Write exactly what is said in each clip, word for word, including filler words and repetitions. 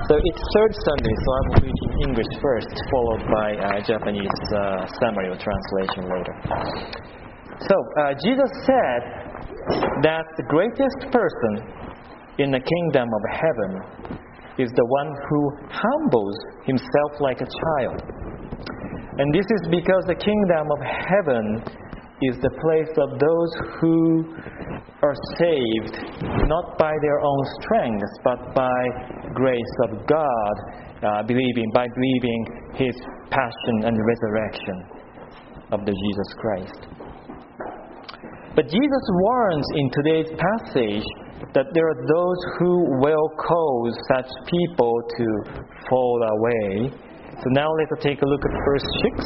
So it's third Sunday, so I will read in English first, followed by uh, Japanese uh, summary or translation later. So uh, Jesus said that the greatest person in the kingdom of heaven is the one who humbles himself like a child. And this is because the kingdom of heaven is the place of those who are saved not by their own strength, but by grace of God, uh, believing by believing His passion and resurrection of the Jesus Christ. But Jesus warns in today's passage that there are those who will cause such people to fall away. So now let's take a look at verse six.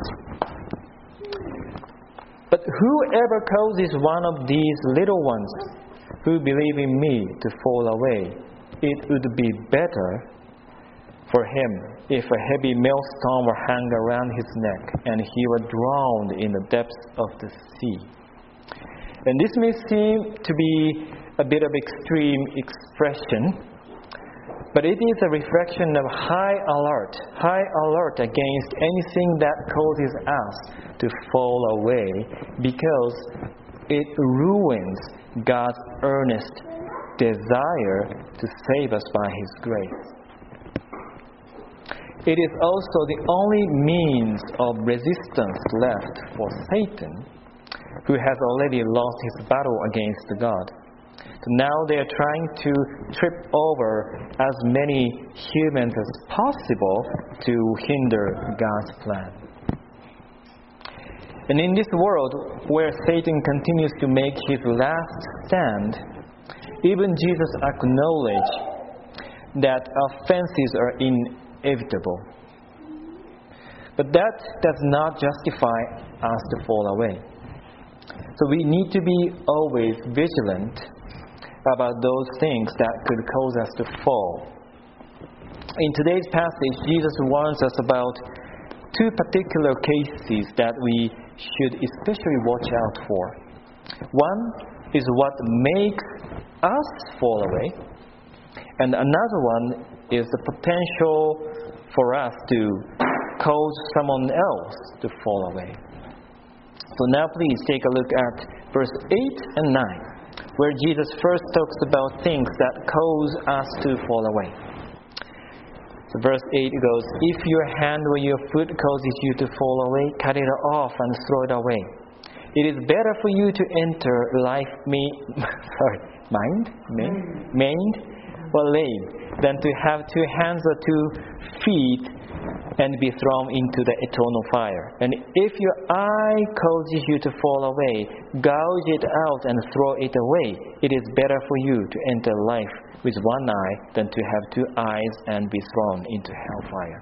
But whoever causes one of these little ones who believe in me to fall away, it would be better for him if a heavy millstone were hung around his neck and he were drowned in the depths of the sea. And this may seem to be a bit of extreme expression, but it is a reflection of high alert, high alert against anything that causes us to fall away, because it ruins God's earnest desire to save us by His grace. It is also the only means of resistance left for Satan, who has already lost his battle against God. So now they are trying to trip over as many humans as possible to hinder God's plan. And in this world where Satan continues to make his last stand, even Jesus acknowledged that offenses are inevitable. But that does not justify us to fall away. So we need to be always vigilant about those things that could cause us to fall. In today's passage, Jesus warns us about two particular cases that we should especially watch out for. One is what makes us fall away, and another one is the potential for us to cause someone else to fall away. So now please take a look at verse eight and nine, where Jesus first talks about things that cause us to fall away. So verse eight goes, if your hand or your foot causes you to fall away, cut it off and throw it away. It is better for you to enter life ma- sorry, mind, maimed, maimed or lame, than to have two hands or two feet and be thrown into the eternal fire. And if your eye causes you to fall away, gouge it out and throw it away. It is better for you to enter life with one eye than to have two eyes and be thrown into hellfire.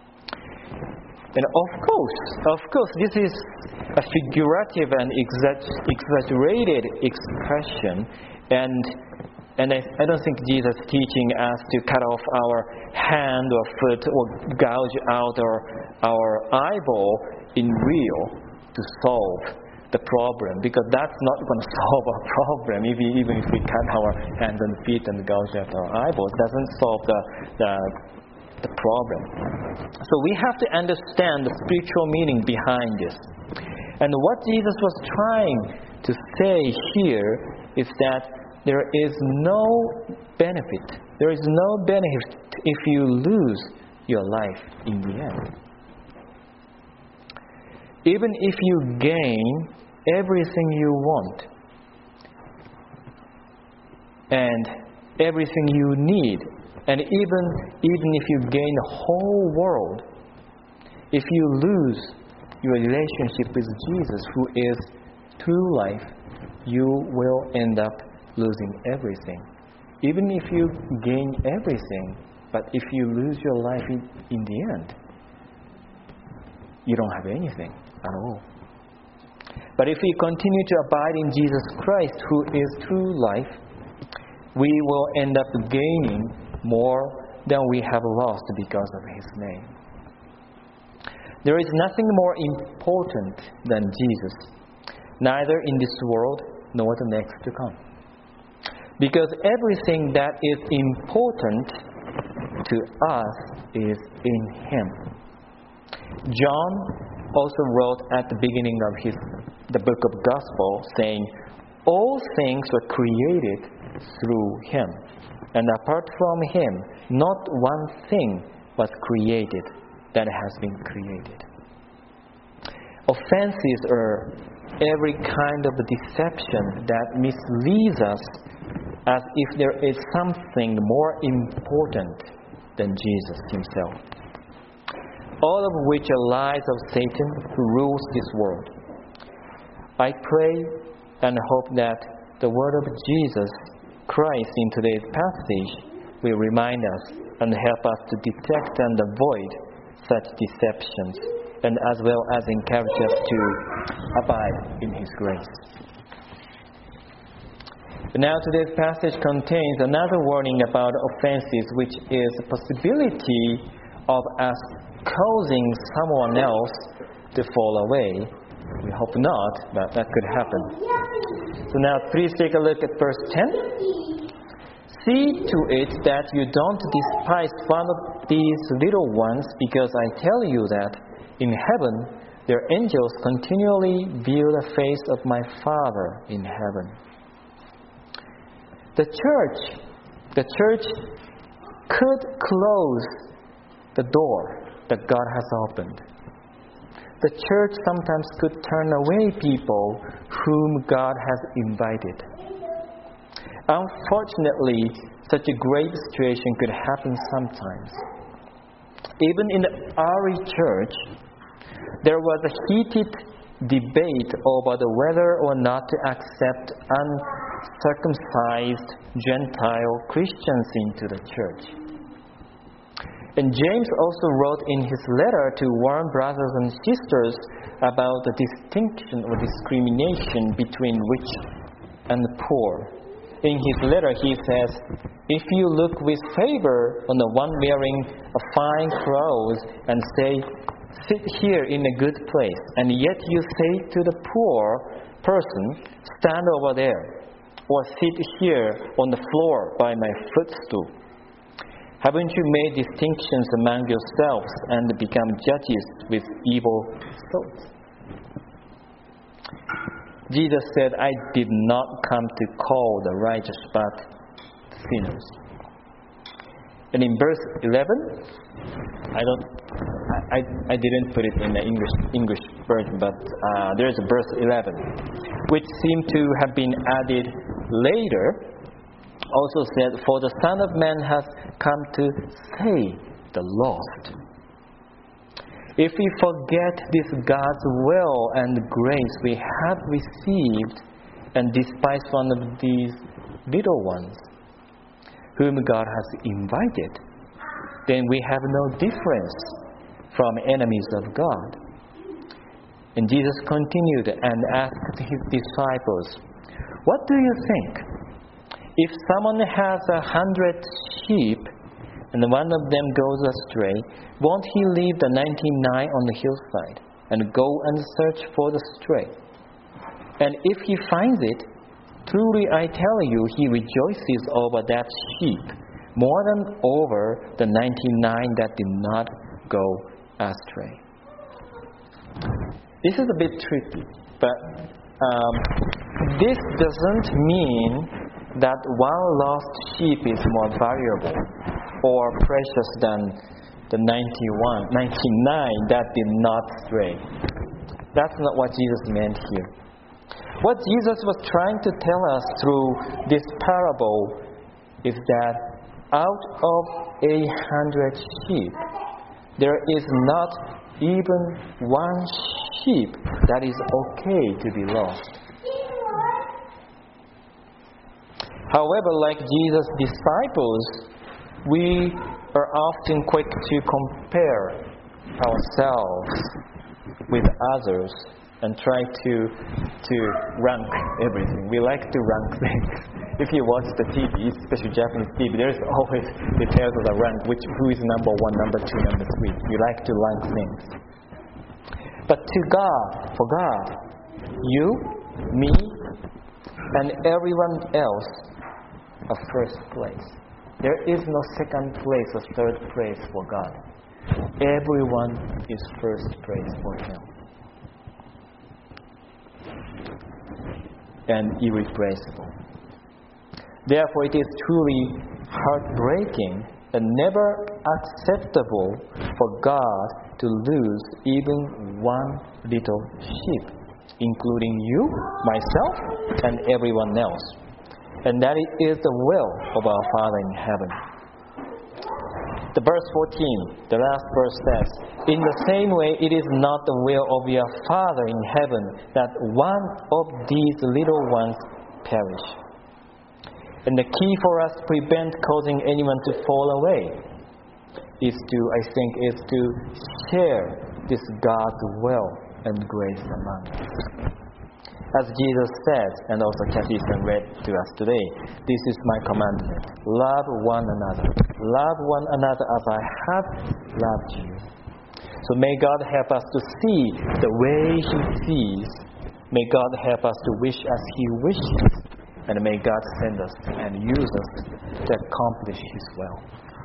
And of course, of course, this is a figurative and exaggerated expression, and And I, I don't think Jesus is teaching us to cut off our hand or foot or gouge out our, our eyeball in real to solve the problem, because that's not going to solve our problem. If we, even if we cut our hands and feet and gouge out our eyeballs, it doesn't solve the, the, the problem. So we have to understand the spiritual meaning behind this. And what Jesus was trying to say here is that there is no benefit. There is no benefit if you lose your life in the end. Even if you gain everything you want and everything you need, and even, even if you gain the whole world, if you lose your relationship with Jesus, who is true life, you will end up losing everything. Even if you gain everything, but if you lose your life in, in the end, you don't have anything at all. But if we continue to abide in Jesus Christ, who is true life, we will end up gaining more than we have lost because of His name. There is nothing more important than Jesus, neither in this world nor the next to come. Because everything that is important to us is in Him. John also wrote at the beginning of his the book of Gospel, saying, all things were created through Him, and apart from Him, not one thing was created that has been created. Offenses are every kind of deception that misleads us as if there is something more important than Jesus Himself. All of which are lies of Satan who rules this world. I pray and hope that the word of Jesus Christ in today's passage will remind us and help us to detect and avoid such deceptions, and as well as encourage us to abide in His grace. Now today's passage contains another warning about offenses, which is the possibility of us causing someone else to fall away. We hope not, but that could happen. So now please take a look at verse ten. See to it that you don't despise one of these little ones, because I tell you that in heaven their angels continually view the face of my Father in heaven. The church, the church could close the door that God has opened. The church sometimes could turn away people whom God has invited. Unfortunately, such a great situation could happen sometimes. Even in the early church, there was a heated debate over the whether or not to accept uncircumcised Gentile Christians into the church. And James also wrote in his letter to warn brothers and sisters about the distinction or discrimination between rich and poor. In his letter he says, if you look with favor on the one wearing a fine clothes and say, sit here in a good place, and yet you say to the poor person, stand over there, or sit here on the floor by my footstool. Haven't you made distinctions among yourselves and become judges with evil thoughts? Jesus said, I did not come to call the righteous but sinners. And in verse eleven, I don't, I, I, I didn't put it in the English English version, but uh, there is a verse eleven, which seemed to have been added later. Also said, for the Son of Man has come to save the lost. If we forget this God's will and grace we have received and despise one of these little ones whom God has invited, then we have no difference from enemies of God. And Jesus continued and asked his disciples, what do you think? If someone has a hundred sheep and one of them goes astray, won't he leave the ninety-nine on the hillside and go and search for the stray? And if he finds it, truly I tell you, he rejoices over that sheep more than over the ninety-nine that did not go astray. This is a bit tricky, but um, this doesn't mean that one lost sheep is more valuable or precious than the ninety-one, ninety-nine that did not stray. That's not what Jesus meant here. What Jesus was trying to tell us through this parable is that out of a hundred sheep, there is not even one sheep that is okay to be lost. However, like Jesus' disciples, we are often quick to compare ourselves with others and try to to rank everything. We like to rank things. If you watch the T V, especially Japanese T V, there's always details of the rank, which who is number one, number two, number three. You like to rank things. But to God, for God, you, me, and everyone else are first place. There is no second place or third place for God. Everyone is first place for Him. And irreplaceable. Therefore, it is truly heartbreaking and never acceptable for God to lose even one little sheep, including you, myself, and everyone else. And that is the will of our Father in heaven. The verse fourteen, the last verse says, "In the same way, it is not the will of your Father in heaven that one of these little ones perish." And the key for us to prevent causing anyone to fall away is to, I think, is to share this God's will and grace among us. As Jesus said, and also Catechism read to us today, "This is my commandment, love one another. Love one another as I have loved you." So may God help us to see the way He sees. May God help us to wish as He wishes. And may God send us and use us to accomplish His will.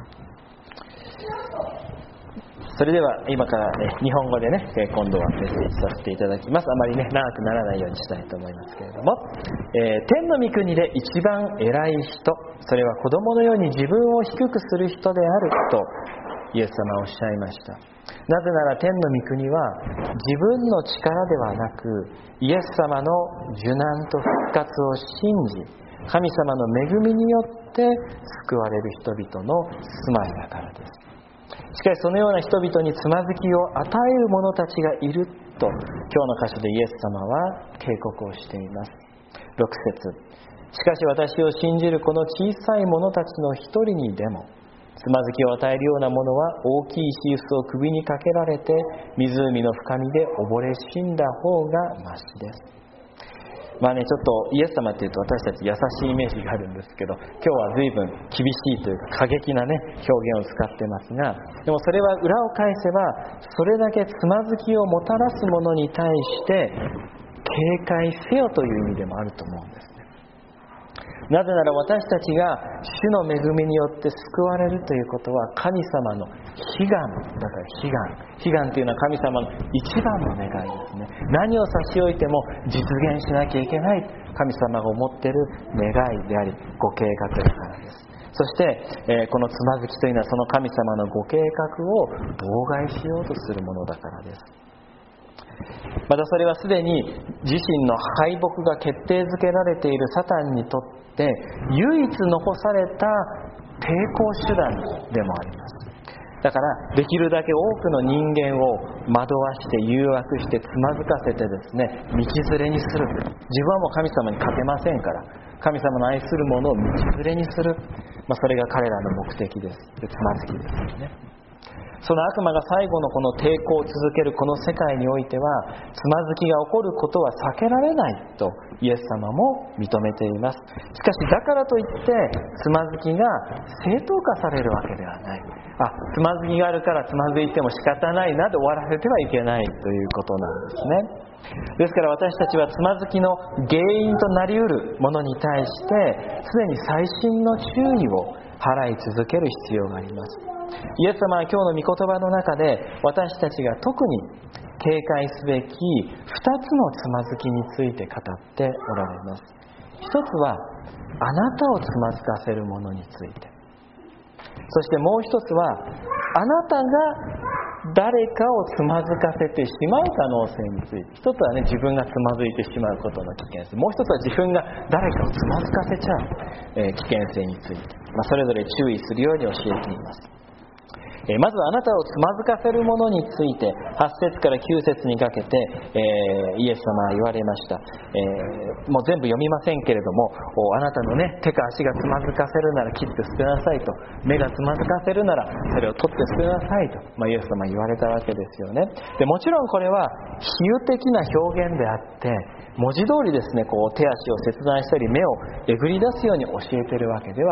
それでは今から、ね、日本語でね、今度はメッセージさせていただきます。あまりね、長くならないようにしたいと思いますけれども、えー、天の御国で一番偉い人、それは子供のように自分を低くする人であるとイエス様はおっしゃいました。なぜなら天の御国は自分の力ではなく、イエス様の受難と復活を信じ、神様の恵みによって救われる人々の住まいだからです。しかしそのような人々につまずきを与える者たちがいると、今日の箇所でイエス様は警告をしています。ろく節、しかし私を信じるこの小さい者たちの一人にでもつまずきを与えるようなものは大きい石臼を首にかけられて湖の深みで溺れ死んだ方がましです。まあね、ちょっとイエス様っていうと私たち優しいイメージがあるんですけど、今日は随分厳しいというか過激なね表現を使ってますが、でもそれは裏を返せばそれだけつまずきをもたらすものに対して警戒せよという意味でもあると思うんですね。なぜなら私たちが主の恵みによって救われるということは神様の悲願だから悲願悲願というのは神様の一番の願いですね。何を差し置いても実現しなきゃいけない神様が思っている願いでありご計画だからです。そして、えー、このつまずきというのはその神様のご計画を妨害しようとするものだからです。またそれはすでに自身の敗北が決定づけられているサタンにとって唯一残された抵抗手段でもあります。だからできるだけ多くの人間を惑わして誘惑してつまずかせてですね、道連れにする。自分はもう神様に勝てませんから神様の愛する者を道連れにする、まあ、それが彼らの目的です。でつまずきですよね。その悪魔が最後のこの抵抗を続けるこの世界においてはつまずきが起こることは避けられないとイエス様も認めています。しかしだからといってつまずきが正当化されるわけではない。あ、つまずきがあるからつまずいても仕方ないなで終わらせてはいけないということなんですね。ですから私たちはつまずきの原因となりうるものに対して常に細心の注意を払い続ける必要があります。イエス様は今日の御言葉の中で私たちが特に警戒すべきふたつのつまずきについて語っておられます。一つはあなたをつまずかせるものについて、そしてもう一つはあなたが誰かをつまずかせてしまう可能性について。一つはね、自分がつまずいてしまうことの危険性、もう一つは自分が誰かをつまずかせちゃう、えー、危険性について、まあ、それぞれ注意するように教えています。えー、まずあなたをつまずかせるものについてはち節からきゅう節にかけて、えー、イエス様は言われました。えー、もう全部読みませんけれども、あなたのね手か足がつまずかせるなら切って捨てなさいと、目がつまずかせるならそれを取って捨てなさいと、まあ、イエス様は言われたわけですよね。でもちろんこれは比喩的な表現であって文字通りですね、こう手足を切断したり目をえぐり出すように教えているわけでは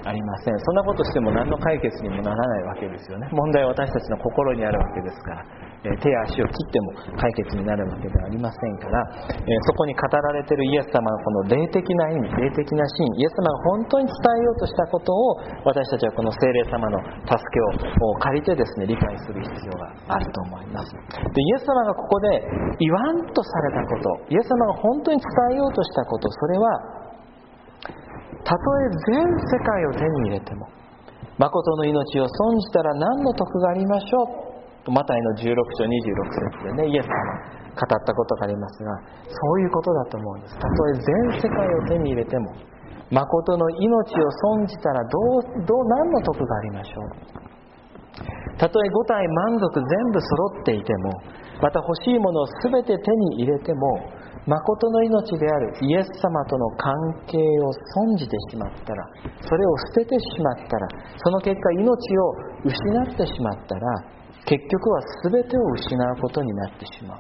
ありません。そんなことしても何の解決にもならないわけですよね。問題は私たちの心にあるわけですから、えー、手や足を切っても解決になるわけではありませんから、えー、そこに語られているイエス様のこの霊的な意味、霊的なシーン、イエス様が本当に伝えようとしたことを私たちはこの聖霊様の助けを借りてですね、理解する必要があると思います。で、イエス様がここで言わんとされたこと、イエス様が本当に伝えようとしたこと、それはたとえ全世界を手に入れても誠の命を損じたら何の得がありましょうとマタイのじゅうろく章にじゅうろく節でね、イエス様が語ったことがありますが、そういうことだと思うんです。たとえ全世界を手に入れても誠の命を損じたらどう、どう何の得がありましょう。たとえ五体満足全部揃っていても、また欲しいものを全て手に入れても、誠の命であるイエス様との関係を損じてしまったら、それを捨ててしまったら、その結果命を失ってしまったら、結局は全てを失うことになってしまう。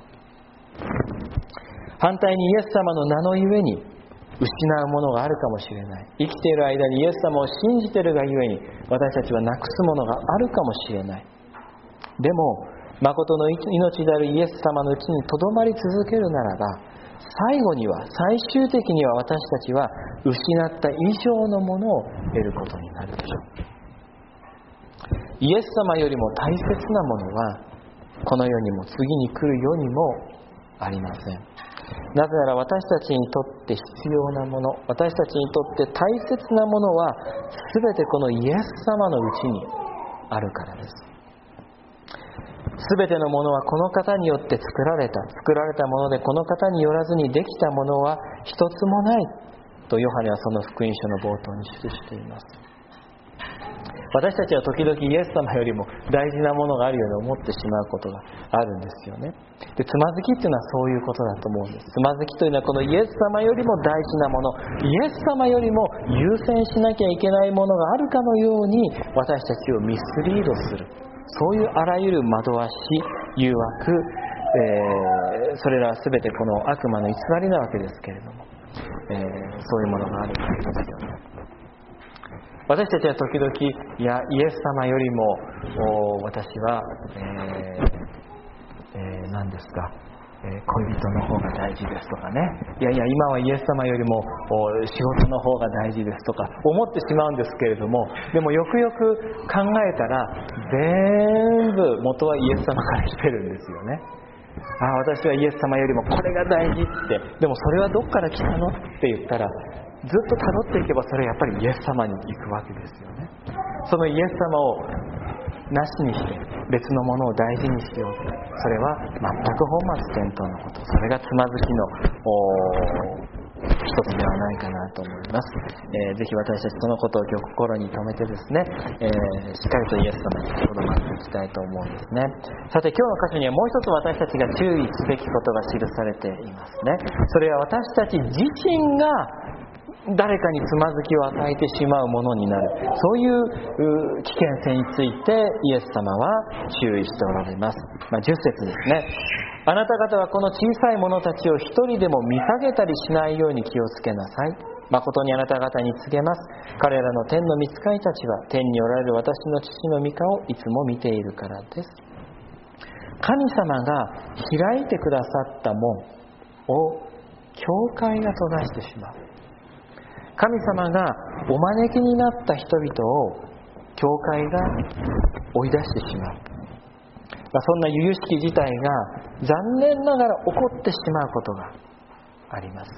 反対にイエス様の名のゆえに失うものがあるかもしれない。生きている間にイエス様を信じているがゆえに私たちはなくすものがあるかもしれない。でも誠の命であるイエス様のうちにとどまり続けるならば、最後には、最終的には私たちは失った以上のものを得ることになるでしょう。イエス様よりも大切なものはこの世にも次に来る世にもありません。なぜなら私たちにとって必要なもの、私たちにとって大切なものは全てこのイエス様のうちにあるからです。すべてのものはこの方によって作られた。作られたものでこの方によらずにできたものは一つもないとヨハネはその福音書の冒頭に記しています。私たちは時々イエス様よりも大事なものがあるように思ってしまうことがあるんですよね。で、つまずきっていうのはそういうことだと思うんです。つまずきというのはこのイエス様よりも大事なもの、イエス様よりも優先しなきゃいけないものがあるかのように私たちをミスリードする、そういうあらゆる惑わし、誘惑、えー、それらは全てこの悪魔の偽りなわけですけれども、えー、そういうものがあるわけですよね。私たちは時々、いや、イエス様よりも私は、えーえー、何ですか、えー、恋人の方が大事ですとかね、いやいや今はイエス様よりも仕事の方が大事ですとか思ってしまうんですけれども、でもよくよく考えたら全部元はイエス様から来てるんですよね。ああ、私はイエス様よりもこれが大事って、でもそれはどっから来たのって言ったら、ずっと辿っていけばそれはやっぱりイエス様に行くわけですよね。そのイエス様をなしにして別のものを大事にしようと、それは全く本末転倒なこと、それがつまずきの一つではないかなと思います。えー、ぜひ私たちそのことを今日心に留めてですね、えー、しっかりとイエス様にとどまっていきたいと思うんですね。さて今日の箇所にはもう一つ私たちが注意すべきことが記されていますね。それは私たち自身が誰かにつまずきを与えてしまうものになる、そういう危険性についてイエス様は注意しておられます。まあ、じゅっ節ですね。あなた方はこの小さい者たちを一人でも見下げたりしないように気をつけなさい。誠にあなた方に告げます。彼らの天の御使いたちは天におられる私の父の御顔をいつも見ているからです。神様が開いてくださった門を教会が閉ざしてしまう。神様がお招きになった人々を教会が追い出してしまう。そんな由々しき事態が残念ながら起こってしまうことがあります。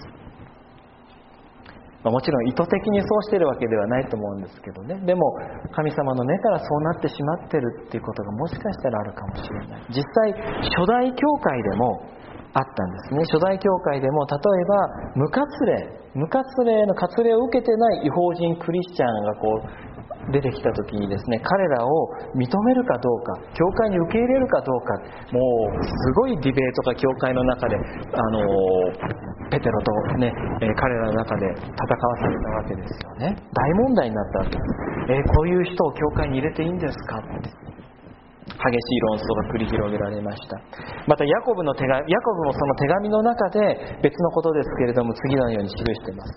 もちろん意図的にそうしているわけではないと思うんですけどね。でも神様の目からそうなってしまっているっていうことがもしかしたらあるかもしれない。実際初代教会でもあったんですね。初代教会でも例えば無割礼、無割礼の割礼を受けてない異邦人クリスチャンがこう出てきた時にですね、彼らを認めるかどうか、教会に受け入れるかどうか、もうすごいディベートが教会の中で、あのペテロとね、えー、彼らの中で戦わされたわけですよね。大問題になったわけです。えー、こういう人を教会に入れていいんですかって。激しい論争が繰り広げられました。またヤコブの手紙、ヤコブもその手紙の中で別のことですけれども次のように記しています。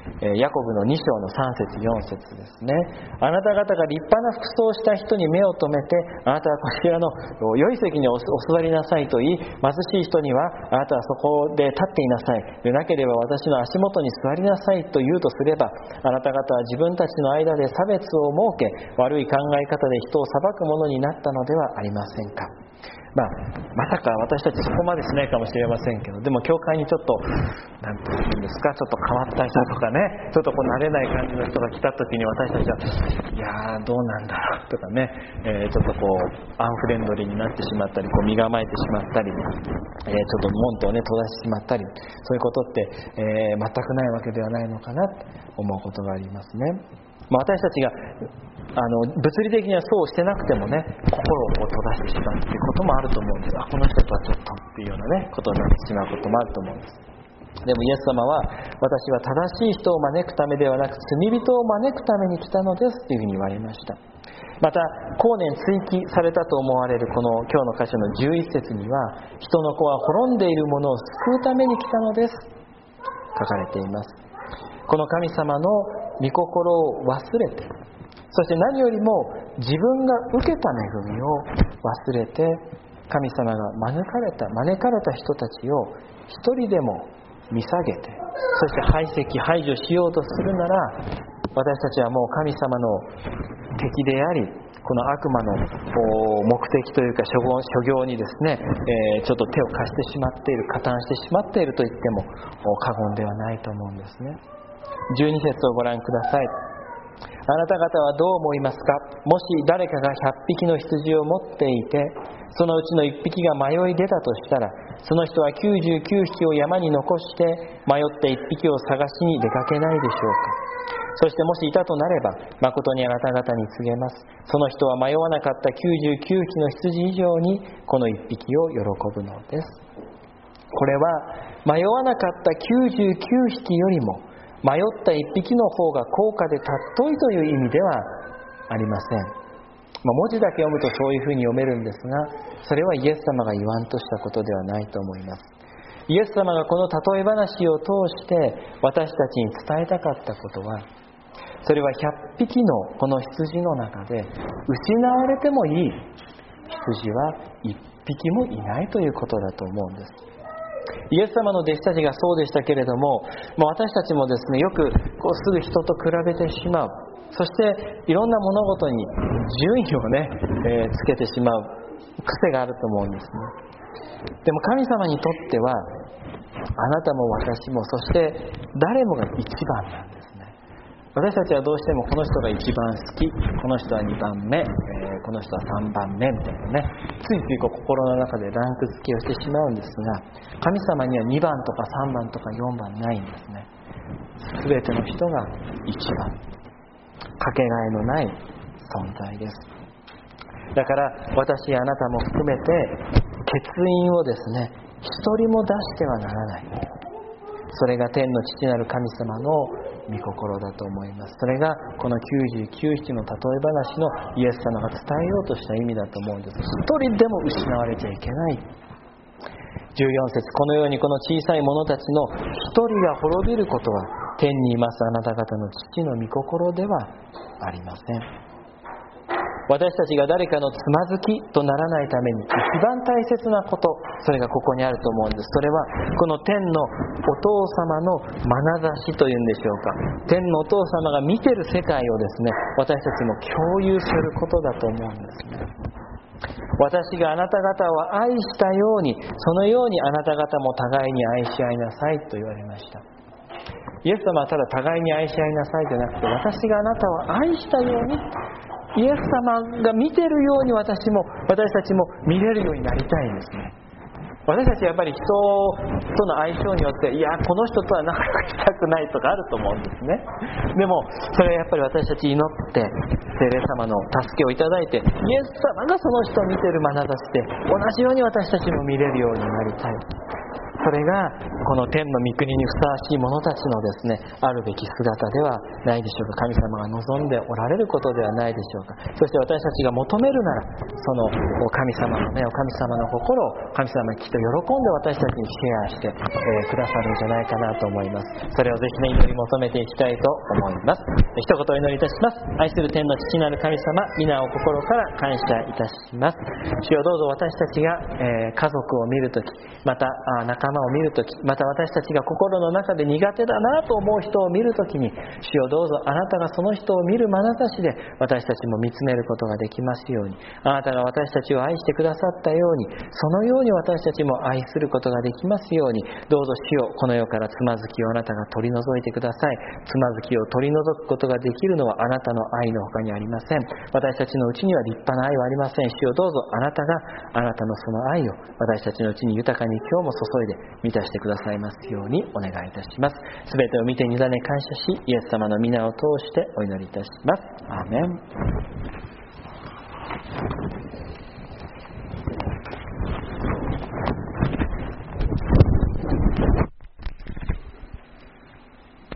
ヤコブのに章のさん節よん節ですね。あなた方が立派な服装をした人に目を留めて、あなたはこちらの良い席にお座りなさいと言い、貧しい人にはあなたはそこで立っていなさい、でなければ私の足元に座りなさいと言うとすれば、あなた方は自分たちの間で差別を設け、悪い考え方で人を裁くものになったのではありませんか。まあ、まさか私たちそこまでしないかもしれませんけど、でも教会にちょっと何て言うんですか、ちょっと変わった人とかね、ちょっとこう慣れない感じの人が来た時に私たちは、いやーどうなんだろうとかね、えー、ちょっとこうアンフレンドリーになってしまったり、こう身構えてしまったり、えー、ちょっと門戸をね閉ざしてしまったり、そういうことって、えー、全くないわけではないのかなと思うことがありますね。まあ、私たちがあの物理的にはそうしてなくてもね、心をこう閉ざしてしまうっていうこともあると思うんです。あ、この人とはちょっとっていうようなねことになってしまうこともあると思うんです。でもイエス様は、私は正しい人を招くためではなく罪人を招くために来たのですというふうに言われました。また後年追記されたと思われるこの今日の箇所のじゅういち節には、人の子は滅んでいる者を救うために来たのです書かれています。この神様の御心を忘れて、そして何よりも自分が受けた恵みを忘れて、神様が招かれた招かれた人たちを一人でも見下げて、そして排斥排除しようとするなら、私たちはもう神様の敵であり、この悪魔の目的というか所業、所業にですね、えー、ちょっと手を貸してしまっている、加担してしまっていると言っても過言ではないと思うんですね。じゅうに節をご覧ください。あなた方はどう思いますか。もし誰かがひゃっぴきの羊を持っていて、そのうちのいっぴきが迷い出たとしたら、その人はきゅうじゅうきゅうひきを山に残して迷ったいっぴきを探しに出かけないでしょうか。そしてもしいたとなれば、誠にあなた方に告げます。その人は迷わなかったきゅうじゅうきゅうひきの羊以上にこのいっぴきを喜ぶのです。これは迷わなかったきゅうじゅうきゅうひきよりも迷ったいっぴきの方が高価で尊いという意味ではありません。まあ、文字だけ読むとそういうふうに読めるんですが、それはイエス様が言わんとしたことではないと思います。イエス様がこの例え話を通して私たちに伝えたかったことは、それはひゃっぴきのこの羊の中で失われてもいい羊はいっぴきもいないということだと思うんです。イエス様の弟子たちがそうでしたけれども、まあ、私たちもですね、よくこうすぐ人と比べてしまう、そしていろんな物事に順位をね、えー、つけてしまう癖があると思うんですね。でも神様にとっては、あなたも私も、そして誰もが一番なんですね。私たちはどうしてもこの人が一番好き、この人はにばんめ、えー、この人はさんばんめみたいなね、ついついこう心の中でランク付けをしてしまうんですが、神様にはにばんとかさんばんとかよんばんないんですね。すべての人が一番、かけがえのない存在です。だから私やあなたも含めて欠員をですね、一人も出してはならない。それが天の父なる神様の御心だと思います。それがこのきゅうじゅうきゅうひきの例え話のイエス様が伝えようとした意味だと思うんです。一人でも失われちゃいけない。じゅうよん節、このようにこの小さい者たちの一人が滅びることは天にいますあなた方の父の御心ではありません。私たちが誰かのつまずきとならないために一番大切なこと、それがここにあると思うんです。それはこの天のお父様の眼差しというんでしょうか、天のお父様が見てる世界をですね、私たちも共有することだと思うんですね。私があなた方を愛したように、そのようにあなた方も互いに愛し合いなさいと言われました。イエス様はただ互いに愛し合いなさいじゃなくて、私があなたを愛したように、イエス様が見てるように私も私たちも見れるようになりたいんですね。私たちはやっぱり人との相性によって、いやこの人とは仲良くしたくないとかあると思うんですね。でもそれはやっぱり私たち祈って聖霊様の助けをいただいて、イエス様がその人を見てる眼差しで同じように私たちも見れるようになりたい。 それがこの天の御国にふさわしい者たちのですね、あるべき姿ではないでしょうか。神様が望んでおられることではないでしょうか。そして私たちが求めるなら、その神様の目を、神様の心を神様がきっと喜んで私たちにシェアして、えー、くださるんじゃないかなと思います。それをぜひね、祈り求めていきたいと思います。一言お祈りいたします。愛する天の父なる神様、皆を心から感謝いたします。主よ、どうぞ私たちが、えー、家族を見るとき、また仲間を見るとき、また私たちが心の中で苦手だなと思う人を見るときに、主よ、どうぞあなたがその人を見る眼差しで私たちも見つめることができますように、あなたが私たちを愛してくださったように、そのように私たちも愛することができますように、どうぞ主よ、この世からつまずきをあなたが取り除いてください。つまずきを取り除くことができるのはあなたの愛の他にありません。私たちのうちには立派な愛はありません。主よ、どうぞあなたがあなたのその愛を私たちのうちに豊かに今日も注いで満たしてくださいますようにお願いいたします。すべてを見て委ね感謝し、イエス様の皆を通してお祈りいたします。アーメン。